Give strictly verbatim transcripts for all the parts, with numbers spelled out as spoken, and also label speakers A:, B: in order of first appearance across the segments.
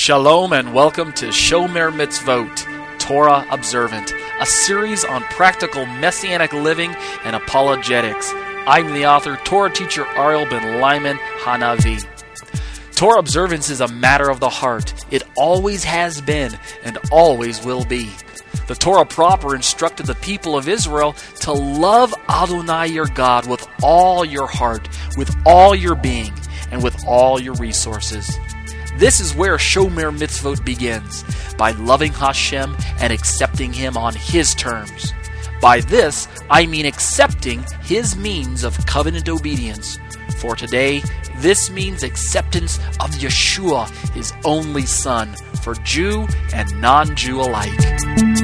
A: Shalom and welcome to Shomer Mitzvot, Torah Observant, a series on practical Messianic living and apologetics. I'm the author, Torah teacher Ariel ben Lyman Hanavi. Torah observance is a matter of the heart. It always has been and always will be. The Torah proper instructed the people of Israel to love Adonai your God with all your heart, with all your being, and with all your resources. This is where Shomer Mitzvot begins, by loving Hashem and accepting Him on His terms. By this, I mean accepting His means of covenant obedience. For today, this means acceptance of Yeshua, His only Son, for Jew and non-Jew alike.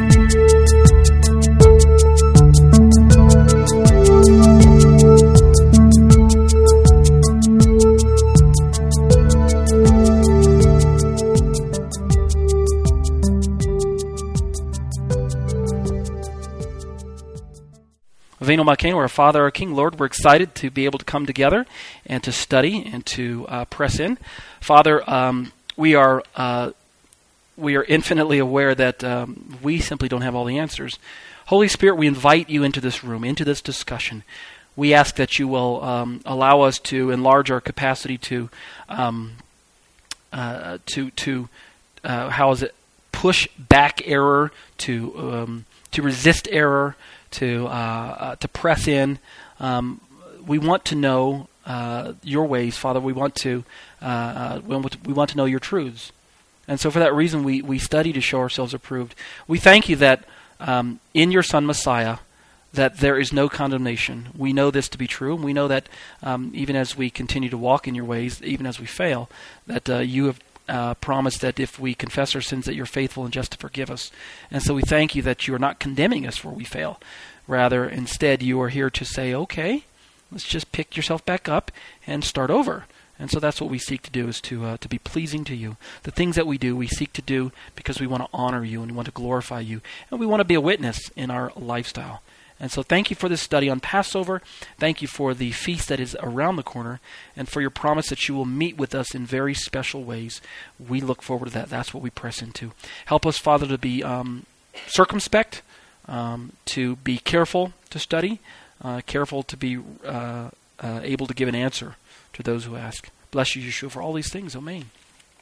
A: Avinu Malkeinu, our Father, our King, Lord, we're excited to be able to come together and to study and to uh, press in. Father, um, we are uh, we are infinitely aware that um, we simply don't have all the answers. Holy Spirit, we invite you into this room, into this discussion. We ask that you will um, allow us to enlarge our capacity to um, uh, to to uh, how is it push back error, to um, to resist error. To uh, uh, to press in. Um, we want to know uh, your ways, Father. We want to uh, uh, we, want to we want to know your truths, and so for that reason, we we study to show ourselves approved. We thank you that um, in your Son Messiah, that there is no condemnation. We know this to be true, and we know that um, even as we continue to walk in your ways, even as we fail, that uh, you have Uh, promise that if we confess our sins, that you're faithful and just to forgive us. And so we thank you that you are not condemning us where we fail. Rather, instead, you are here to say, okay, let's just pick yourself back up and start over. And so that's what we seek to do, is to uh, to be pleasing to you. The things that we do, we seek to do because we want to honor you and we want to glorify you. And we want to be a witness in our lifestyle. And so thank you for this study on Passover. Thank you for the feast that is around the corner, and for your promise that you will meet with us in very special ways. We look forward to that. That's what we press into. Help us, Father, to be um, circumspect, um, to be careful to study, uh, careful to be uh, uh, able to give an answer to those who ask. Bless you, Yeshua, for all these things. Amen.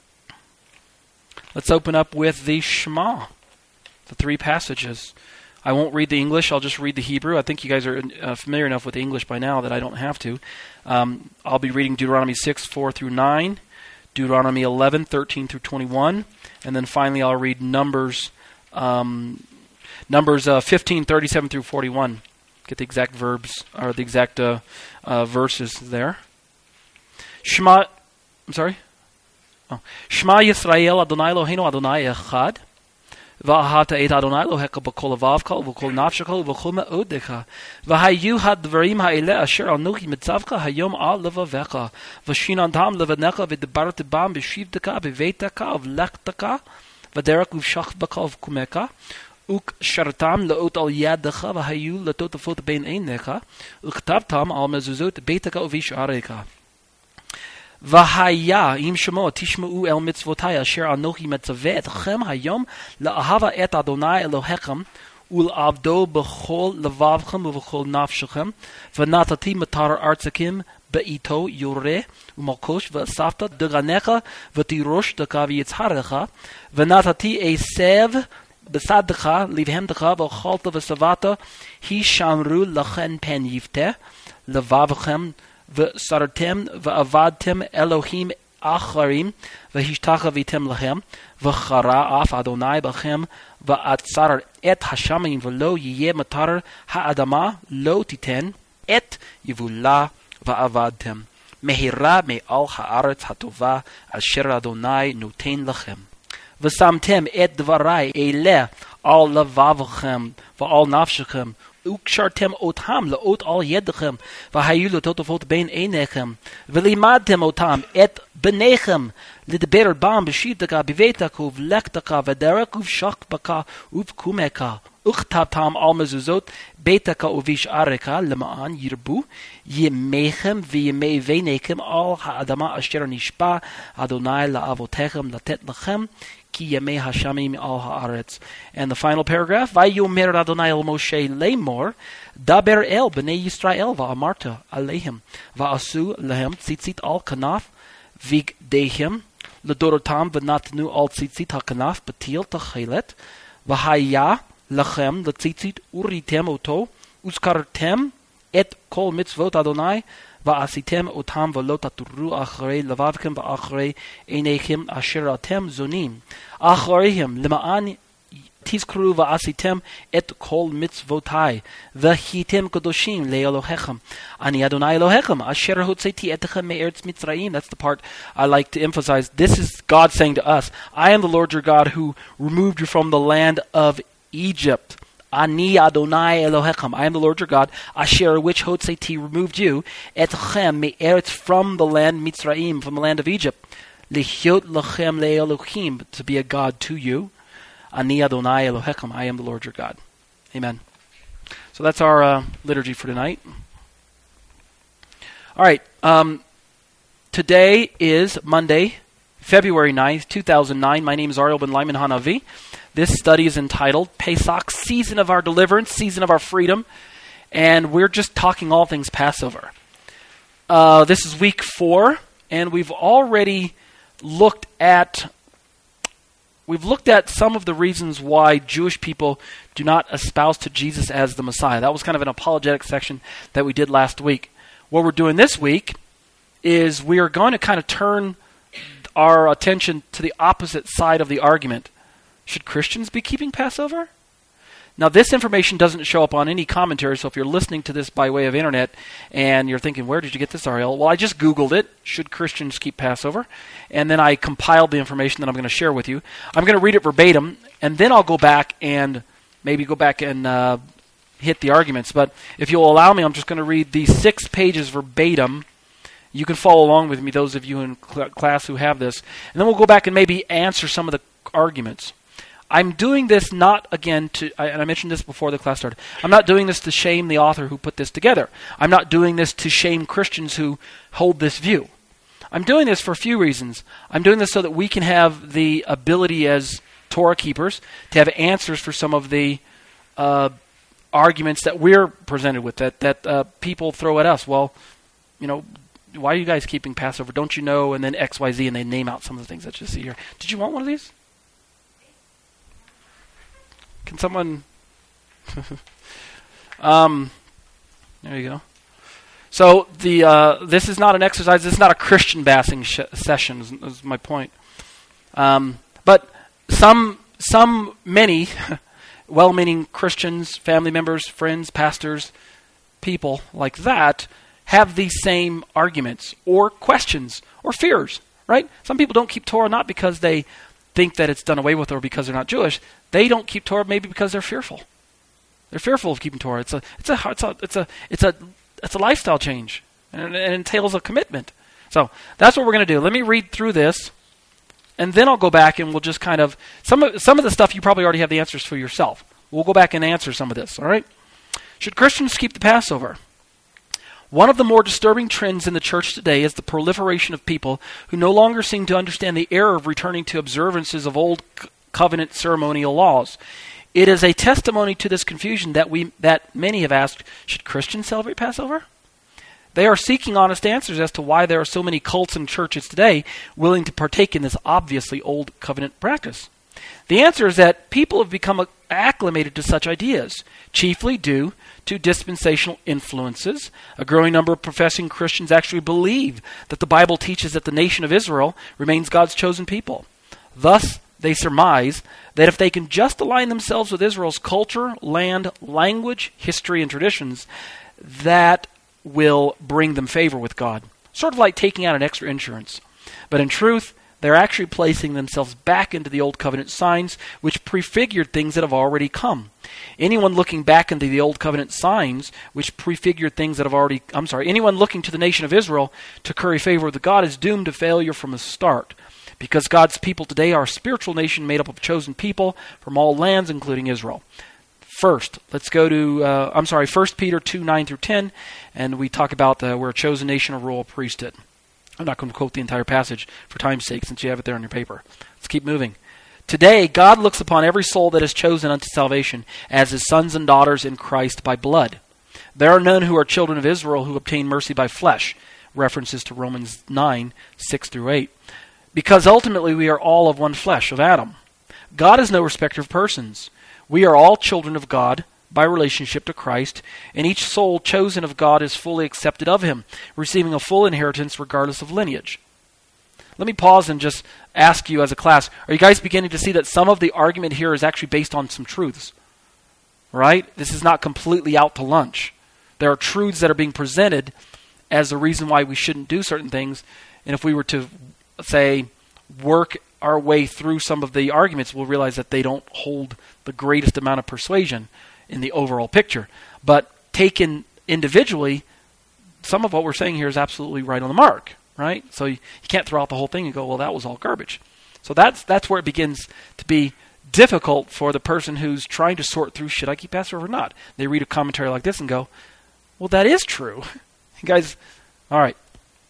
A: Let's open up with the Shema, the three passages. I won't read the English, I'll just read the Hebrew. I think you guys are uh, familiar enough with the English by now that I don't have to. Um, I'll be reading Deuteronomy six, four through nine, Deuteronomy eleven, thirteen through twenty-one, and then finally I'll read Numbers um, Numbers uh, fifteen, thirty-seven through forty-one. Get the exact verbs, or the exact uh, uh, verses there. Shema, I'm sorry? Oh. Shema Yisrael Adonai Eloheinu Adonai Echad. ואהבת את אדוני אלוהיך בכל לבבך ובכל נפשך ובכל מאודך והיו הדברים האלה אשר אנוכי מצווך היום על לבבך ושיננתם לבניך ודברת בם בשבתך בביתך ובלכתך בדרך ובשכבך ובקומך וקשרתם לאות על ידך והיו לטוטפות בין עיניך וכתבתם על מזוזות ביתך ובשעריך. והיה אם שמוע תשמעו אל מצוותי אשר אנוכי מצווה אתכם היום לאהבה את אדוני אלוהיכם ולעבדו בכל לבבכם ובכל נפשכם ונתתי מטר ארצכם בעתו יורה ומלקוש ואספת דגנך ותירוש דך ויצהרך ונתתי עשב בשדך לבהמתך ואכלת ושבעת הישמרו לכן פן יפתה לבבכם ושרתם ועבדתם אלוהים אחרים והשתחוויתם להם וחרה אף אדוני בכם ועצר את השמים ולא יהיה מטר האדמה לא תיתן את יבולה ועבדתם מהרה מעל הארץ הטובה אשר אדוני נותן לכם ושמתם את דברי אלה על לבבכם ועל נפשכם וקשרתם אותם לאות על ידכם והיו לטוטפות בין עיניכם ולימדתם אותם את בניכם לדבר בם בשבתך בביתך ובלכתך בדרך ובשכבך ובקומך וכתבתם על מזוזות ביתך ובשעריך למען ירבו ימיכם וימי בניכם על האדמה אשר נשבע אדוני לאבותיכם לתת לכם כי ימי השמים על הארץ. And the final paragraph, ויאמר אדוני אל משה לאמור, דבר אל בני ישראל ואמרת עליהם, ועשו להם ציצית על כנף בגדיהם לדורותם ונתנו על ציצית הכנף בתיל תכלת, והיה לכם לציצית וריתם אותו, וזכרתם את כל מצוות אדוני, ועשיתם אותם ולא תתורו אחרי לבבכם ואחרי עיניכם אשר אתם זונים. אחריהם למען תזכרו ועשיתם את כל מצוותי, והייתם קדושים לאלוהיכם. אני אדוני אלוהיכם, אשר הוצאתי אתכם מארץ מצרים. That's the part I like to emphasize. This is God saying to us, I am the Lord your God who removed you from the land of Egypt. Ani Adonai Elohechem. I am the Lord your God, Asher which Hotzeti removed you, etchem me'eretz from the land Mitzrayim, from the land of Egypt. Lichot lachem le'elohim, to be a God to you. Ani Adonai Elohechem. I am the Lord your God. Amen. So that's our uh, liturgy for tonight. All right. Um, today is Monday, February ninth, two thousand nine. My name is Ariel Ben Lyman Hanavi. This study is entitled Pesach, Season of Our Deliverance, Season of Our Freedom, and we're just talking all things Passover. Uh, this is week four, and we've already looked at we've looked at some of the reasons why Jewish people do not espouse to Jesus as the Messiah. That was kind of an apologetic section that we did last week. What we're doing this week is we are going to kind of turn our attention to the opposite side of the argument. Should Christians be keeping Passover? Now, this information doesn't show up on any commentary, so if you're listening to this by way of internet and you're thinking, where did you get this, Ariel? Well, I just Googled it, should Christians keep Passover? And then I compiled the information that I'm going to share with you. I'm going to read it verbatim, and then I'll go back and maybe go back and uh, hit the arguments. But if you'll allow me, I'm just going to read these six pages verbatim. You can follow along with me, those of you in cl- class who have this. And then we'll go back and maybe answer some of the arguments. I'm doing this not, again, to, and I mentioned this before the class started, I'm not doing this to shame the author who put this together. I'm not doing this to shame Christians who hold this view. I'm doing this for a few reasons. I'm doing this so that we can have the ability as Torah keepers to have answers for some of the uh, arguments that we're presented with, that, that uh, people throw at us. Well, you know, why are you guys keeping Passover? Don't you know? And then X, Y, Z, and they name out some of the things that you see here. Did you want one of these? Can someone... um, there you go. So the uh, this is not an exercise. This is not a Christian bassing sh- session, is, is my point. Um, but some, some, many well-meaning Christians, family members, friends, pastors, people like that have these same arguments or questions or fears, right? Some people don't keep Torah not because they think that it's done away with or because they're not Jewish. They don't keep Torah maybe because they're fearful. They're fearful of keeping Torah. It's a it's a it's a it's a it's a it's a lifestyle change, and it entails a commitment. So that's what we're going to do. Let me read through this, and then I'll go back and we'll just kind of some of some of the stuff you probably already have the answers for yourself. We'll go back and answer some of this. All right? Should Christians keep the Passover? One of the more disturbing trends in the church today is the proliferation of people who no longer seem to understand the error of returning to observances of old c- covenant ceremonial laws. It is a testimony to this confusion that we that many have asked, should Christians celebrate Passover? They are seeking honest answers as to why there are so many cults and churches today willing to partake in this obviously old covenant practice. The answer is that people have become acclimated to such ideas, chiefly due to dispensational influences. A growing number of professing Christians actually believe that the Bible teaches that the nation of Israel remains God's chosen people. Thus, they surmise that if they can just align themselves with Israel's culture, land, language, history, and traditions, that will bring them favor with God. Sort of like taking out an extra insurance. But in truth, they're actually placing themselves back into the Old Covenant signs, which prefigured things that have already come. Anyone looking back into the Old Covenant signs, which prefigured things that have already... I'm sorry, anyone looking to the nation of Israel to curry favor with God is doomed to failure from the start. Because God's people today are a spiritual nation made up of chosen people from all lands, including Israel. first. Let's go to, uh, I'm sorry, First Peter two, nine through ten, and we talk about uh, we're a chosen nation, a royal priesthood. I'm not going to quote the entire passage for time's sake since you have it there on your paper. Let's keep moving. Today, God looks upon every soul that is chosen unto salvation as his sons and daughters in Christ by blood. There are none who are children of Israel who obtain mercy by flesh. References to Romans nine, six through eight. Because ultimately we are all of one flesh, of Adam. God is no respecter of persons. We are all children of God by relationship to Christ, and each soul chosen of God is fully accepted of him, receiving a full inheritance regardless of lineage. Let me pause and just ask you as a class, are you guys beginning to see that some of the argument here is actually based on some truths? Right? This is not completely out to lunch. There are truths that are being presented as the reason why we shouldn't do certain things, and if we were to, say, work our way through some of the arguments, we'll realize that they don't hold the greatest amount of persuasion in the overall picture. But taken individually, some of what we're saying here is absolutely right on the mark, right? So you, you can't throw out the whole thing and go, well, that was all garbage. So that's that's where it begins to be difficult for the person who's trying to sort through, should I keep Passover or not? They read a commentary like this and go, well, that is true. You guys, all right.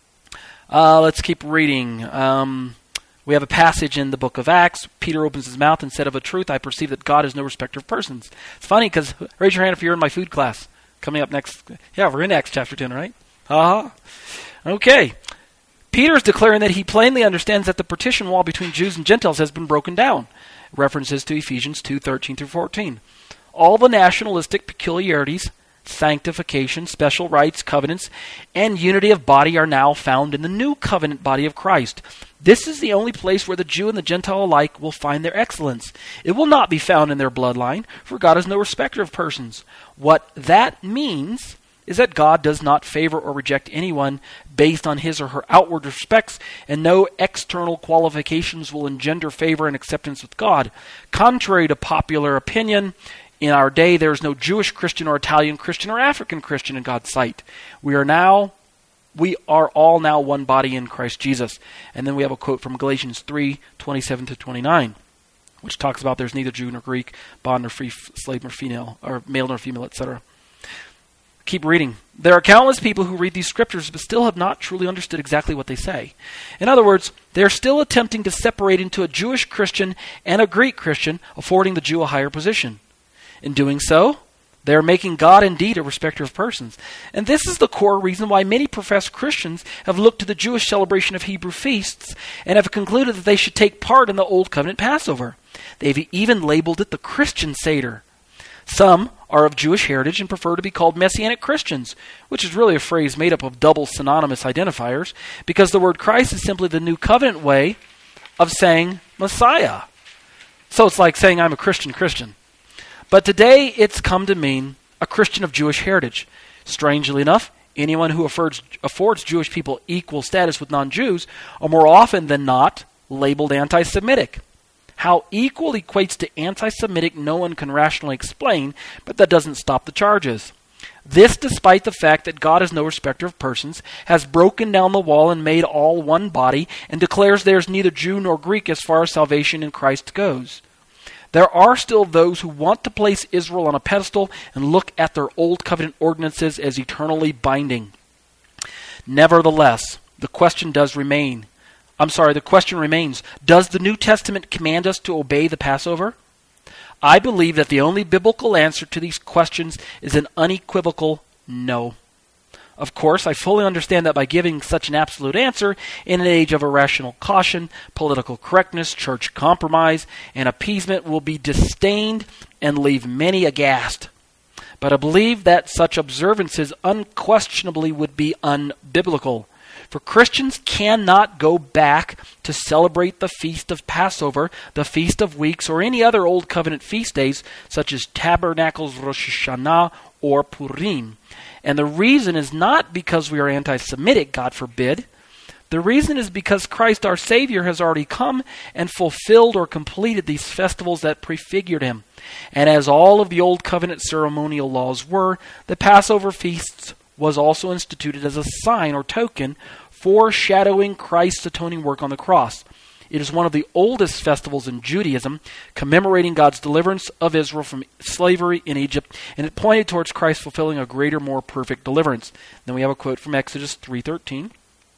A: Uh, let's keep reading. Um... We have a passage in the book of Acts. Peter opens his mouth and said, of a truth, I perceive that God is no respecter of persons. It's funny because, raise your hand if you're in my food class. Coming up next. Yeah, we're in Acts chapter ten, right? Uh-huh. Okay. Peter is declaring that he plainly understands that the partition wall between Jews and Gentiles has been broken down. References to Ephesians two, thirteen through fourteen. All the nationalistic peculiarities, sanctification, special rights, covenants, and unity of body are now found in the new covenant body of Christ. This is the only place where the Jew and the Gentile alike will find their excellence. It will not be found in their bloodline, for God is no respecter of persons. What that means is that God does not favor or reject anyone based on his or her outward respects, and no external qualifications will engender favor and acceptance with God. Contrary to popular opinion, in our day there is no Jewish Christian or Italian Christian or African Christian in God's sight. We are now We are all now one body in Christ Jesus. And then we have a quote from Galatians three, twenty-seven to twenty-nine, which talks about there's neither Jew nor Greek, bond nor free, slave nor female, or male nor female, et cetera. Keep reading. There are countless people who read these scriptures but still have not truly understood exactly what they say. In other words, they're still attempting to separate into a Jewish Christian and a Greek Christian, affording the Jew a higher position. In doing so, they are making God indeed a respecter of persons. And this is the core reason why many professed Christians have looked to the Jewish celebration of Hebrew feasts and have concluded that they should take part in the Old Covenant Passover. They've even labeled it the Christian Seder. Some are of Jewish heritage and prefer to be called Messianic Christians, which is really a phrase made up of double synonymous identifiers, because the word Christ is simply the New Covenant way of saying Messiah. So it's like saying I'm a Christian Christian. But today it's come to mean a Christian of Jewish heritage. Strangely enough, anyone who affords, affords Jewish people equal status with non-Jews are more often than not labeled anti-Semitic. How equal equates to anti-Semitic no one can rationally explain, but that doesn't stop the charges. This despite the fact that God is no respecter of persons, has broken down the wall and made all one body, and declares there is neither Jew nor Greek as far as salvation in Christ goes. There are still those who want to place Israel on a pedestal and look at their Old Covenant ordinances as eternally binding. Nevertheless, the question does remain. I'm sorry, the question remains, does the New Testament command us to obey the Passover? I believe that the only biblical answer to these questions is an unequivocal no. Of course, I fully understand that by giving such an absolute answer in an age of irrational caution, political correctness, church compromise, and appeasement will be disdained and leave many aghast. But I believe that such observances unquestionably would be unbiblical. For Christians cannot go back to celebrate the Feast of Passover, the Feast of Weeks, or any other Old Covenant feast days such as Tabernacles, Rosh Hashanah, or Purim. And the reason is not because we are anti-Semitic, God forbid. The reason is because Christ our Savior has already come and fulfilled or completed these festivals that prefigured him. And as all of the Old Covenant ceremonial laws were, the Passover feasts was also instituted as a sign or token foreshadowing Christ's atoning work on the cross. It is one of the oldest festivals in Judaism, commemorating God's deliverance of Israel from slavery in Egypt, and it pointed towards Christ fulfilling a greater, more perfect deliverance. Then we have a quote from Exodus three thirteen,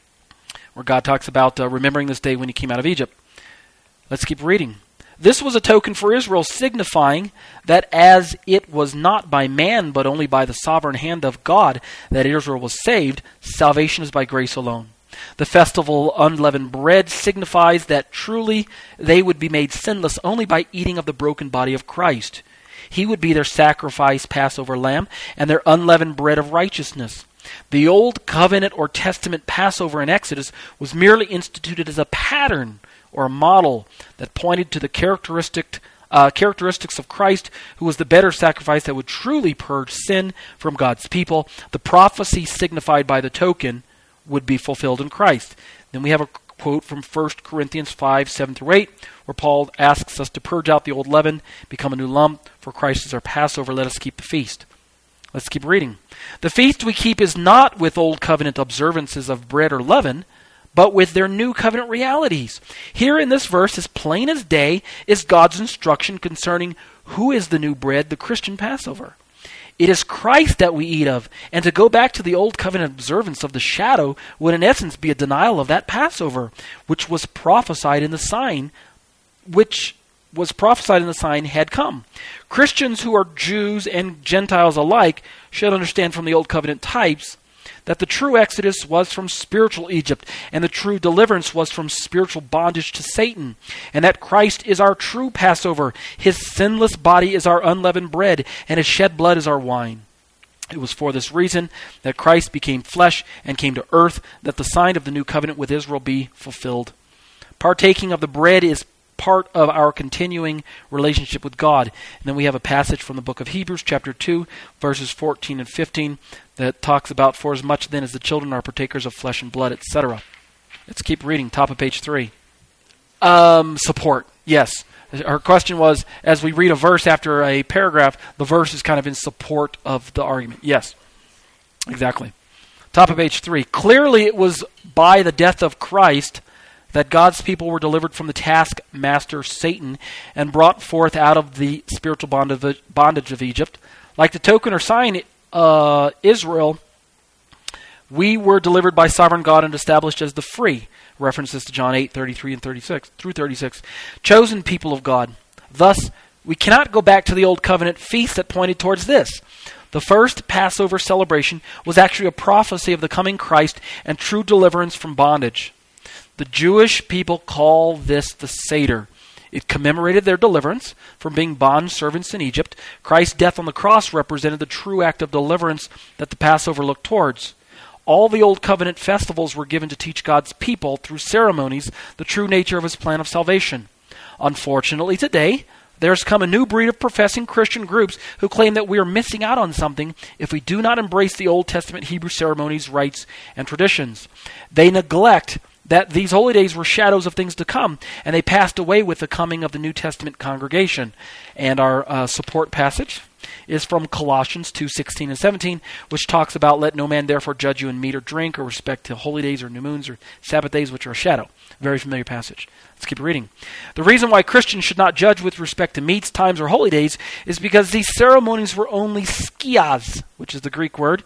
A: where God talks about uh, remembering this day when he came out of Egypt. Let's keep reading. This was a token for Israel, signifying that as it was not by man, but only by the sovereign hand of God that Israel was saved, salvation is by grace alone. The festival of unleavened bread signifies that truly they would be made sinless only by eating of the broken body of Christ. He would be their sacrifice, Passover lamb, and their unleavened bread of righteousness. The Old Covenant or Testament Passover in Exodus was merely instituted as a pattern or a model that pointed to the characteristic uh, characteristics of Christ, who was the better sacrifice that would truly purge sin from God's people. The prophecy signified by the token would be fulfilled in Christ. Then we have a quote from First Corinthians five, seven through eight, where Paul asks us to purge out the old leaven, become a new lump, for Christ is our Passover, let us keep the feast. Let's keep reading. The feast we keep is not with old covenant observances of bread or leaven, but with their new covenant realities. Here in this verse, as plain as day, is God's instruction concerning who is the new bread, the Christian Passover. It is Christ that we eat of, and to go back to the old covenant observance of the shadow would in essence be a denial of that Passover, which was prophesied in the sign, which was prophesied in the sign had come. Christians who are Jews and Gentiles alike should understand from the old covenant types that the true exodus was from spiritual Egypt, and the true deliverance was from spiritual bondage to Satan, and that Christ is our true Passover. His sinless body is our unleavened bread, and his shed blood is our wine. It was for this reason that Christ became flesh and came to earth, that the sign of the new covenant with Israel be fulfilled. Partaking of the bread is part of our continuing relationship with God. And then we have a passage from the book of Hebrews, chapter two, verses fourteen and fifteen, that talks about, for as much then as the children are partakers of flesh and blood, et cetera. Let's keep reading, top of page three. Um, support, yes. Her question was, as we read a verse after a paragraph, the verse is kind of in support of the argument. Yes, exactly. Top of page three. Clearly it was by the death of Christ that God's people were delivered from the taskmaster Satan and brought forth out of the spiritual bondage of Egypt. Like the token or sign, uh, Israel, we were delivered by sovereign God and established as the free. References to John eight, thirty-three and thirty-six through thirty-six. Chosen people of God. Thus, we cannot go back to the old covenant feast that pointed towards this. The first Passover celebration was actually a prophecy of the coming Christ and true deliverance from bondage. The Jewish people call this the Seder. It commemorated their deliverance from being bond servants in Egypt. Christ's death on the cross represented the true act of deliverance that the Passover looked towards. All the Old Covenant festivals were given to teach God's people through ceremonies the true nature of his plan of salvation. Unfortunately, today, there's come a new breed of professing Christian groups who claim that we are missing out on something if we do not embrace the Old Testament Hebrew ceremonies, rites, and traditions. They neglect that these holy days were shadows of things to come, and they passed away with the coming of the New Testament congregation. And our uh, support passage is from Colossians two, sixteen and seventeen, which talks about, let no man therefore judge you in meat or drink, or respect to holy days or new moons or Sabbath days, which are a shadow. Very familiar passage. Let's keep reading. The reason why Christians should not judge with respect to meats, times, or holy days is because these ceremonies were only skias, which is the Greek word,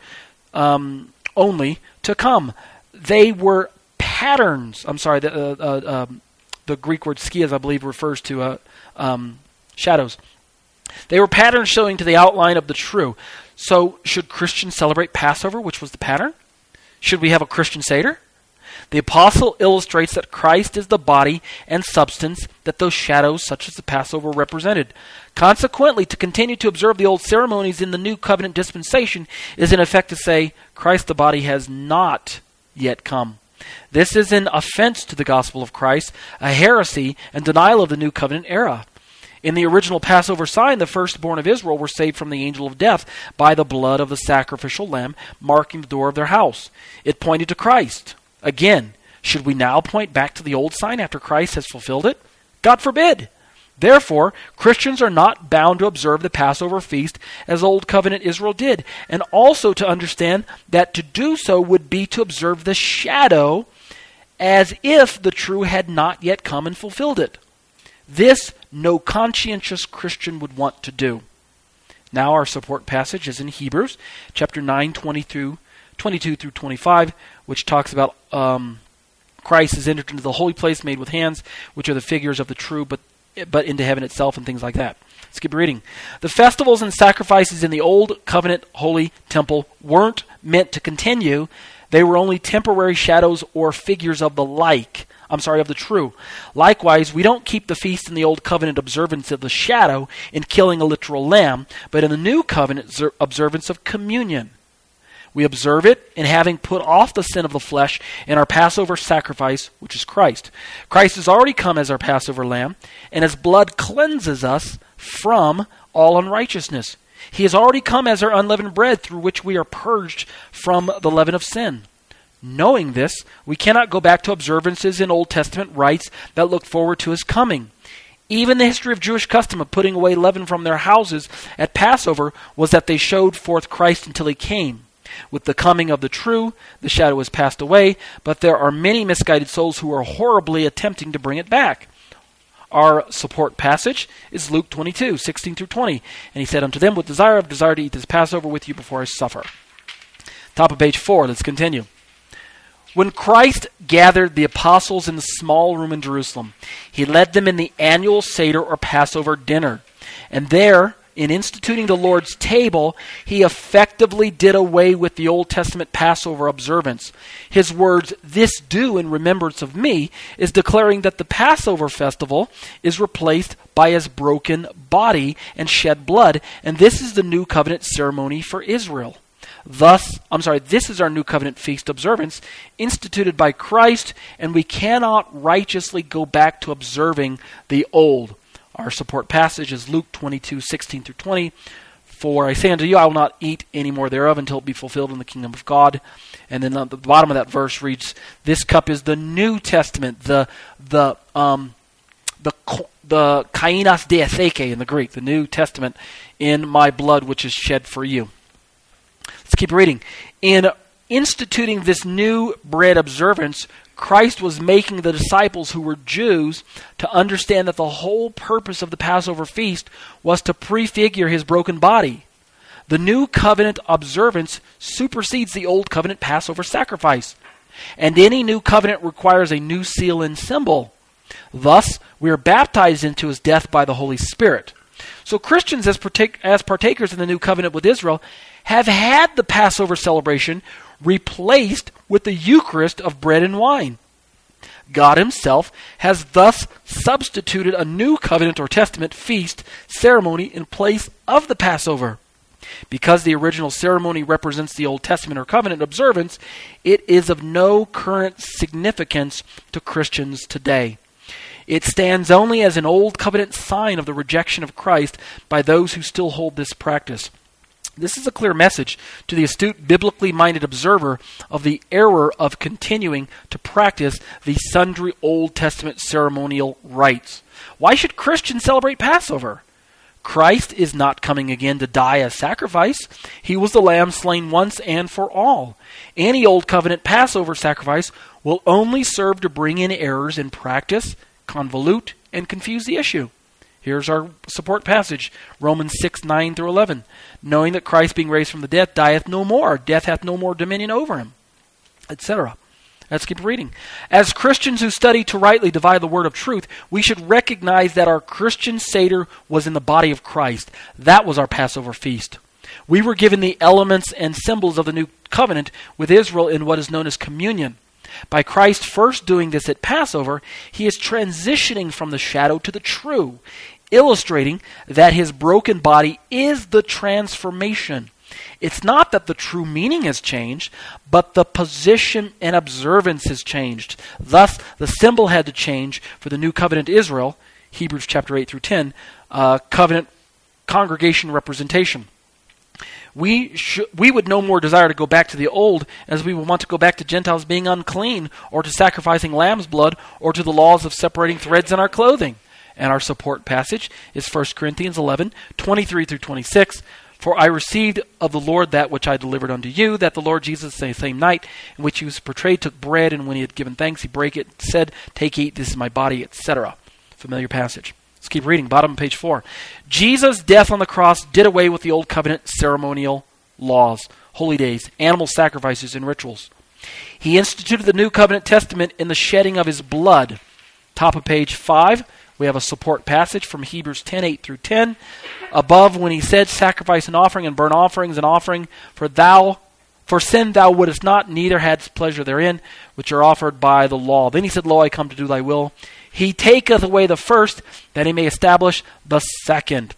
A: um, only, to come. They were patterns. I'm sorry, the, uh, uh, um, the Greek word skias, I believe, refers to uh, um, shadows. They were patterns showing to the outline of the true. So, should Christians celebrate Passover, which was the pattern? Should we have a Christian Seder? The apostle illustrates that Christ is the body and substance that those shadows, such as the Passover, represented. Consequently, to continue to observe the old ceremonies in the new covenant dispensation is in effect to say, Christ the body has not yet come. This is an offense to the gospel of Christ, a heresy, and denial of the new covenant era. In the original Passover sign, the firstborn of Israel were saved from the angel of death by the blood of the sacrificial lamb, marking the door of their house. It pointed to Christ. Again, should we now point back to the old sign after Christ has fulfilled it? God forbid! Therefore, Christians are not bound to observe the Passover feast as Old Covenant Israel did, and also to understand that to do so would be to observe the shadow as if the true had not yet come and fulfilled it. This no conscientious Christian would want to do. Now our support passage is in Hebrews chapter nine, twenty through, twenty-two through twenty-five, which talks about um, Christ has entered into the holy place made with hands, which are the figures of the true, but but into heaven itself and things like that. Let's keep reading. The festivals and sacrifices in the old covenant holy temple weren't meant to continue. They were only temporary shadows or figures of the like. I'm sorry, of the true. Likewise, we don't keep the feast in the old covenant observance of the shadow in killing a literal lamb, but in the new covenant observance of communion. We observe it in having put off the sin of the flesh in our Passover sacrifice, which is Christ. Christ has already come as our Passover lamb, and his blood cleanses us from all unrighteousness. He has already come as our unleavened bread through which we are purged from the leaven of sin. Knowing this, we cannot go back to observances in Old Testament rites that look forward to his coming. Even the history of Jewish custom of putting away leaven from their houses at Passover was that they showed forth Christ until he came. With the coming of the true, the shadow has passed away, but there are many misguided souls who are horribly attempting to bring it back. Our support passage is Luke twenty-two, sixteen through twenty. And he said unto them, with desire, I have desired to eat this Passover with you before I suffer. Top of page four, let's continue. When Christ gathered the apostles in the small room in Jerusalem, he led them in the annual Seder or Passover dinner. And there, in instituting the Lord's table, he effectively did away with the Old Testament Passover observance. His words, "This do in remembrance of me," is declaring that the Passover festival is replaced by his broken body and shed blood, and this is the new covenant ceremony for Israel. Thus, I'm sorry, this is our new covenant feast observance instituted by Christ, and we cannot righteously go back to observing the old. Our support passage is Luke twenty-two, sixteen through twenty. For I say unto you, I will not eat any more thereof until it be fulfilled in the kingdom of God. And then at the bottom of that verse reads, this cup is the New Testament, the the um the the kainos diatheke in the Greek, the New Testament, in my blood which is shed for you. Let's keep reading. In instituting this new bread observance, Christ was making the disciples who were Jews to understand that the whole purpose of the Passover feast was to prefigure his broken body. The new covenant observance supersedes the old covenant Passover sacrifice, and any new covenant requires a new seal and symbol. Thus, we are baptized into his death by the Holy Spirit. So Christians, as, partake- as partakers in the new covenant with Israel, have had the Passover celebration replaced with the Eucharist of bread and wine. God himself has thus substituted a new covenant or testament feast ceremony in place of the Passover. Because the original ceremony represents the Old Testament or covenant observance, it is of no current significance to Christians today. It stands only as an old covenant sign of the rejection of Christ by those who still hold this practice. This is a clear message to the astute, biblically minded observer of the error of continuing to practice the sundry Old Testament ceremonial rites. Why should Christians celebrate Passover? Christ is not coming again to die as sacrifice. He was the lamb slain once and for all. Any Old Covenant Passover sacrifice will only serve to bring in errors in practice, convolute, and confuse the issue. Here's our support passage, Romans six, nine through eleven. Knowing that Christ being raised from the dead dieth no more, death hath no more dominion over him, et cetera. Let's keep reading. As Christians who study to rightly divide the word of truth, we should recognize that our Christian Seder was in the body of Christ. That was our Passover feast. We were given the elements and symbols of the new covenant with Israel in what is known as communion. By Christ first doing this at Passover, he is transitioning from the shadow to the true, illustrating that his broken body is the transformation. It's not that the true meaning has changed, but the position and observance has changed. Thus, the symbol had to change for the new covenant Israel, Hebrews chapter eight through ten, uh, covenant congregation representation. We sh- we would no more desire to go back to the old as we would want to go back to Gentiles being unclean, or to sacrificing lamb's blood, or to the laws of separating threads in our clothing. And our support passage is First Corinthians eleven, twenty-three through twenty-six. For I received of the Lord that which I delivered unto you, that the Lord Jesus, the same night in which he was betrayed, took bread, and when he had given thanks, he brake it, said, Take, eat, this is my body, et cetera. Familiar passage. Let's keep reading. Bottom of page four. Jesus' death on the cross did away with the old covenant ceremonial laws, holy days, animal sacrifices, and rituals. He instituted the new covenant testament in the shedding of his blood. Top of page five. We have a support passage from Hebrews ten, eight through ten. Above, when he said, Sacrifice and offering and burnt offerings and offering, for thou, for sin thou wouldest not, neither hadst pleasure therein, which are offered by the law. Then he said, Lo, I come to do thy will. He taketh away the first, that he may establish the second.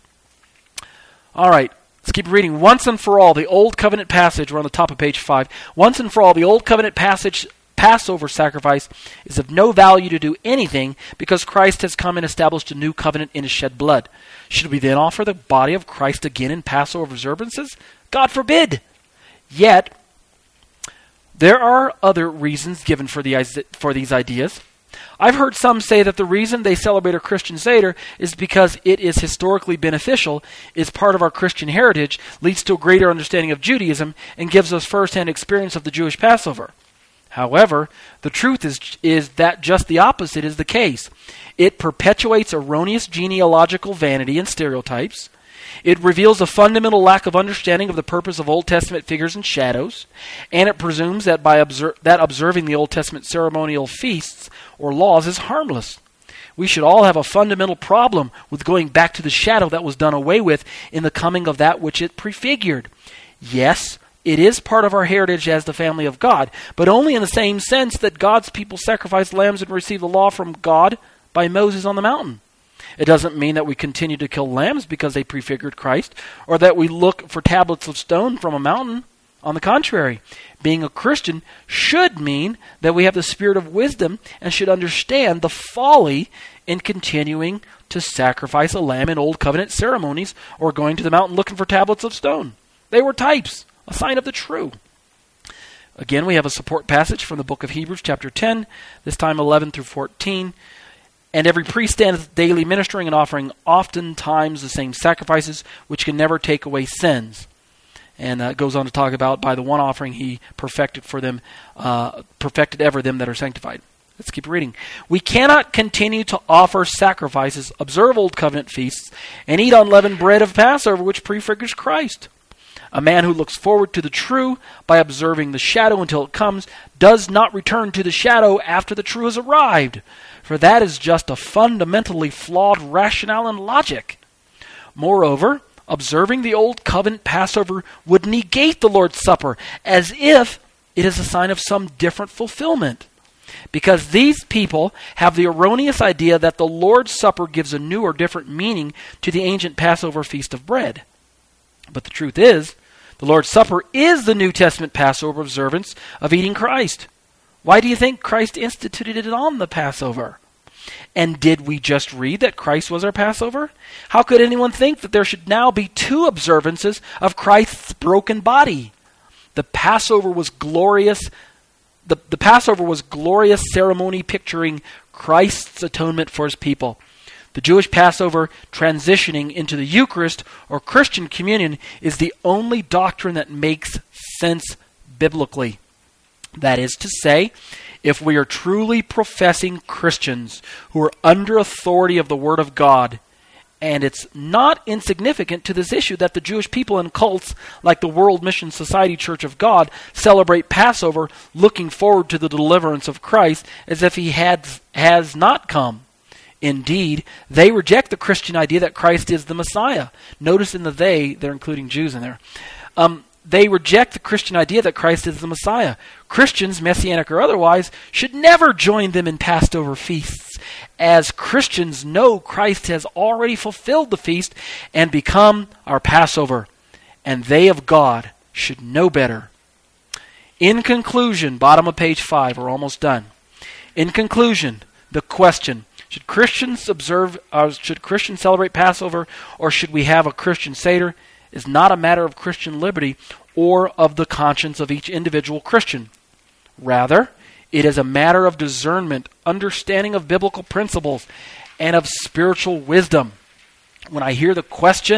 A: All right, let's keep reading. Once and for all, the old covenant passage, we're on the top of page five. Once and for all, the old covenant passage Passover sacrifice is of no value to do anything because Christ has come and established a new covenant in his shed blood. Should we then offer the body of Christ again in Passover observances? God forbid! Yet, there are other reasons given for, the, for these ideas. I've heard some say that the reason they celebrate a Christian Seder is because it is historically beneficial, is part of our Christian heritage, leads to a greater understanding of Judaism, and gives us first-hand experience of the Jewish Passover. However, the truth is, is that just the opposite is the case. It perpetuates erroneous genealogical vanity and stereotypes. It reveals a fundamental lack of understanding of the purpose of Old Testament figures and shadows, and it presumes that by obser- that observing the Old Testament ceremonial feasts or laws is harmless. We should all have a fundamental problem with going back to the shadow that was done away with in the coming of that which it prefigured. Yes, it is part of our heritage as the family of God, but only in the same sense that God's people sacrificed lambs and received the law from God by Moses on the mountain. It doesn't mean that we continue to kill lambs because they prefigured Christ, or that we look for tablets of stone from a mountain. On the contrary, being a Christian should mean that we have the spirit of wisdom and should understand the folly in continuing to sacrifice a lamb in old covenant ceremonies or going to the mountain looking for tablets of stone. They were types, a sign of the true. Again, we have a support passage from the book of Hebrews, chapter ten, this time eleven through fourteen. And every priest standeth daily ministering and offering oftentimes the same sacrifices, which can never take away sins. And uh, it goes on to talk about by the one offering he perfected for them, uh, perfected ever them that are sanctified. Let's keep reading. We cannot continue to offer sacrifices, observe old covenant feasts, and eat unleavened bread of Passover, which prefigures Christ. A man who looks forward to the true by observing the shadow until it comes does not return to the shadow after the true has arrived, for that is just a fundamentally flawed rationale and logic. Moreover, observing the old covenant Passover would negate the Lord's Supper as if it is a sign of some different fulfillment. Because these people have the erroneous idea that the Lord's Supper gives a new or different meaning to the ancient Passover feast of bread. But the truth is, the Lord's Supper is the New Testament Passover observance of eating Christ. Why do you think Christ instituted it on the Passover? And did we just read that Christ was our Passover? How could anyone think that there should now be two observances of Christ's broken body? The Passover was glorious. The, the Passover was glorious ceremony picturing Christ's atonement for his people. The Jewish Passover transitioning into the Eucharist or Christian communion is the only doctrine that makes sense biblically. That is to say, if we are truly professing Christians who are under authority of the Word of God, and it's not insignificant to this issue that the Jewish people and cults like the World Mission Society Church of God celebrate Passover looking forward to the deliverance of Christ as if he had, has not come. Indeed, they reject the Christian idea that Christ is the Messiah. Notice in the they, they're including Jews in there. Um, they reject the Christian idea that Christ is the Messiah. Christians, Messianic or otherwise, should never join them in Passover feasts, as Christians know Christ has already fulfilled the feast and become our Passover, and they of God should know better. In conclusion, bottom of page five, we're almost done. In conclusion, the question: Should Christians observe, uh, should Christians celebrate Passover, or should we have a Christian Seder, is not a matter of Christian liberty or of the conscience of each individual Christian. Rather, it is a matter of discernment, understanding of biblical principles, and of spiritual wisdom. When I hear the question,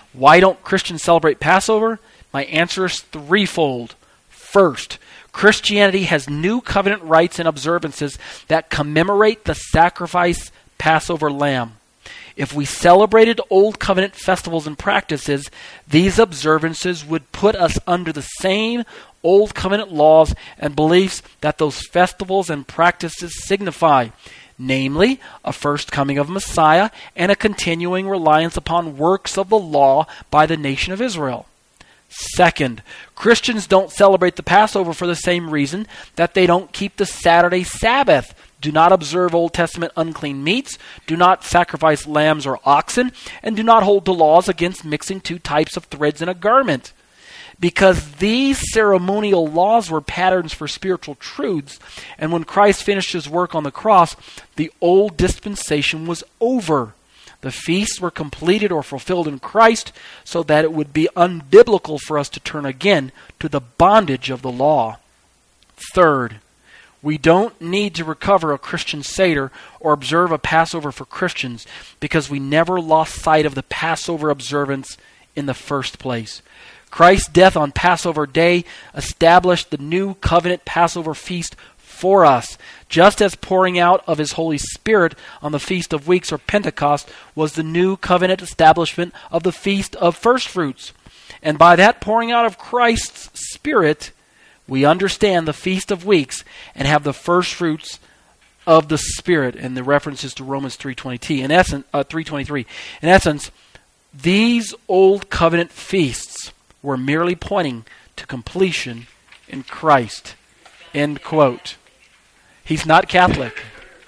A: Why don't Christians celebrate Passover? My answer is threefold. First, Christianity has new covenant rites and observances that commemorate the sacrifice Passover lamb. If we celebrated old covenant festivals and practices, these observances would put us under the same old covenant laws and beliefs that those festivals and practices signify, namely, a first coming of Messiah and a continuing reliance upon works of the law by the nation of Israel. Second, Christians don't celebrate the Passover for the same reason that they don't keep the Saturday Sabbath, do not observe Old Testament unclean meats, do not sacrifice lambs or oxen, and do not hold to laws against mixing two types of threads in a garment. Because these ceremonial laws were patterns for spiritual truths, and when Christ finished his work on the cross, the old dispensation was over. The feasts were completed or fulfilled in Christ, so that it would be unbiblical for us to turn again to the bondage of the law. Third, we don't need to recover a Christian Seder or observe a Passover for Christians because we never lost sight of the Passover observance in the first place. Christ's death on Passover Day established the new covenant Passover feast for us, just as pouring out of his Holy Spirit on the Feast of Weeks or Pentecost was the new covenant establishment of the Feast of First Fruits. And by that pouring out of Christ's Spirit, we understand the Feast of Weeks and have the first fruits of the Spirit. And the references to Romans three twenty-three. In essence, uh, three twenty-three. In essence, these old covenant feasts were merely pointing to completion in Christ. End quote. He's not Catholic.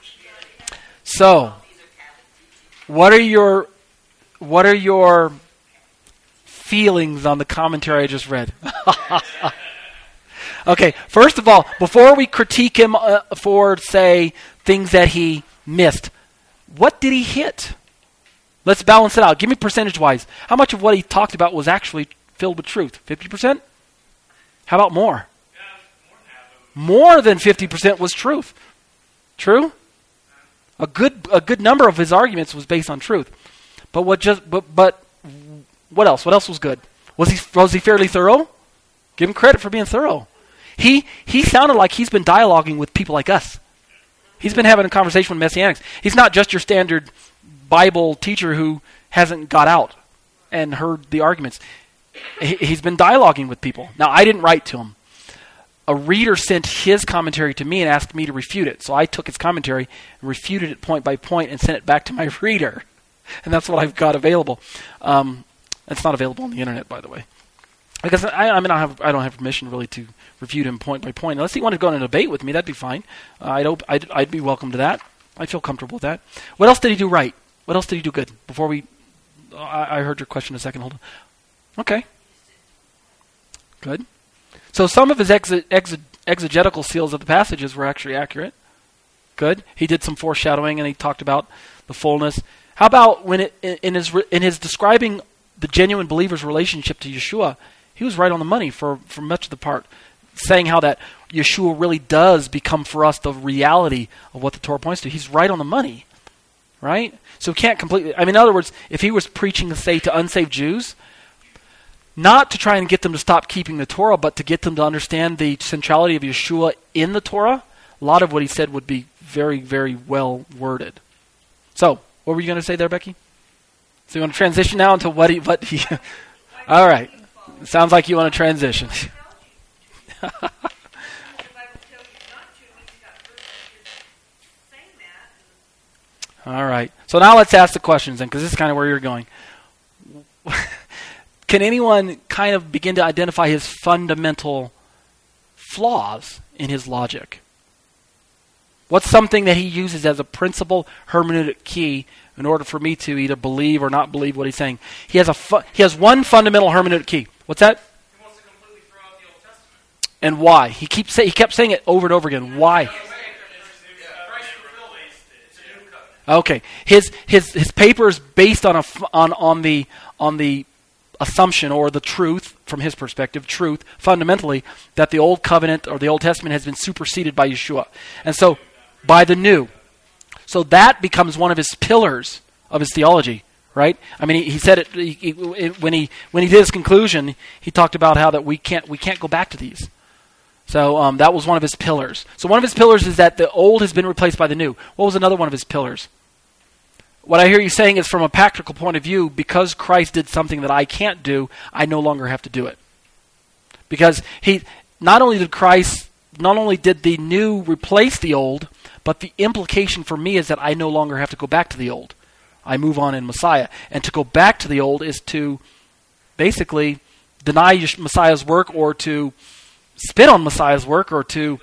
A: So, what are your what are your feelings on the commentary I just read? Okay, first of all, before we critique him uh, for, say, things that he missed, what did he hit? Let's balance it out. Give me percentage-wise. How much of what he talked about was actually filled with truth? fifty percent? How about more? More than fifty percent was truth. True? A good a good number of his arguments was based on truth. But what just but but what else? What else was good? Was he was he fairly thorough? Give him credit for being thorough. He he sounded like he's been dialoguing with people like us. He's been having a conversation with Messianics. He's not just your standard Bible teacher who hasn't got out and heard the arguments. He, he's been dialoguing with people. Now, I didn't write to him. A reader sent his commentary to me and asked me to refute it. So I took his commentary and refuted it point by point and sent it back to my reader. And that's what I've got available. Um, it's not available on the internet, by the way. Because I, I mean, I, have, I don't have permission really to refute him point by point. Unless he wanted to go on a debate with me, that'd be fine. Uh, I'd, op- I'd, I'd be welcome to that. I feel comfortable with that. What else did he do right? What else did he do good? Before we... I, I heard your question a second. Hold on. Okay. Good. So some of his exe- exe- exegetical seals of the passages were actually accurate. Good. He did some foreshadowing and he talked about the fullness. How about when it, in his in his describing the genuine believer's relationship to Yeshua, he was right on the money for, for much of the part, saying how that Yeshua really does become for us the reality of what the Torah points to. He's right on the money, right? So we can't completely... I mean, in other words, if he was preaching, say, to unsaved Jews, not to try and get them to stop keeping the Torah, but to get them to understand the centrality of Yeshua in the Torah, a lot of what he said would be very, very well worded. So, what were you going to say there, Becky? So you want to transition now into what he... What he all right. Sounds like you want to transition. All right. So now let's ask the questions then, because this is kind of where you're going. Can anyone kind of begin to identify his fundamental flaws in his logic? What's something that he uses as a principal hermeneutic key in order for me to either believe or not believe what he's saying? He has a fu- he has one fundamental hermeneutic key. What's that?
B: He wants to completely throw out the Old Testament.
A: And why? He keeps say- he kept saying it over and over again. Why? Okay. His his his paper is based on a f- on on the on the assumption or the truth from his perspective, truth fundamentally that the Old Covenant or the Old Testament has been superseded by Yeshua, and so by the New. So that becomes one of his pillars of his theology, right? I mean, he, he said it, he, he, it when he when he did his conclusion. He talked about how that we can't we can't go back to these. So um, that was one of his pillars. So one of his pillars is that the old has been replaced by the new. What was another one of his pillars? What I hear you saying is, from a practical point of view, because Christ did something that I can't do, I no longer have to do it. Because he not only did Christ, not only did the new replace the old, but the implication for me is that I no longer have to go back to the old. I move on in Messiah. And to go back to the old is to basically deny Messiah's work, or to spit on Messiah's work, or to...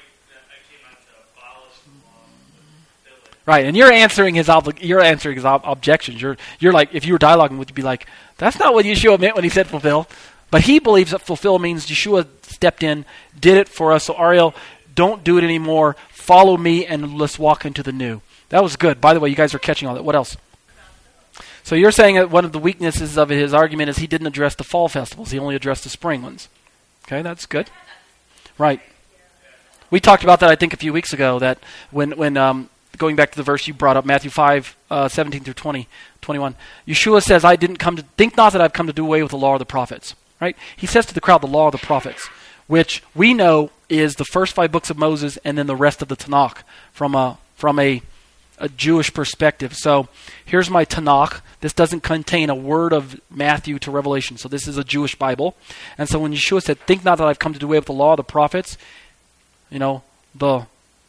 A: Right, and you're answering his obli- you're answering his ob- objections. You're you're like, if you were dialoguing with, you'd be like, that's not what Yeshua meant when he said fulfill. But he believes that fulfill means Yeshua stepped in, did it for us. So Ariel, don't do it anymore. Follow me, and let's walk into the new. That was good. By the way, you guys are catching all that. What else? So you're saying that one of the weaknesses of his argument is he didn't address the fall festivals. He only addressed the spring ones. Okay, that's good. Right. We talked about that, I think, a few weeks ago, that when when um, going back to the verse you brought up, Matthew five, uh, seventeen through twenty, twenty-one. Yeshua says, I didn't come to, think not that I've come to do away with the law or the prophets. Right? He says to the crowd, the law of the prophets, which we know is the first five books of Moses and then the rest of the Tanakh from a from a, a Jewish perspective. So here's my Tanakh. This doesn't contain a word of Matthew to Revelation. So this is a Jewish Bible. And so when Yeshua said, think not that I've come to do away with the law of the prophets, you know, the...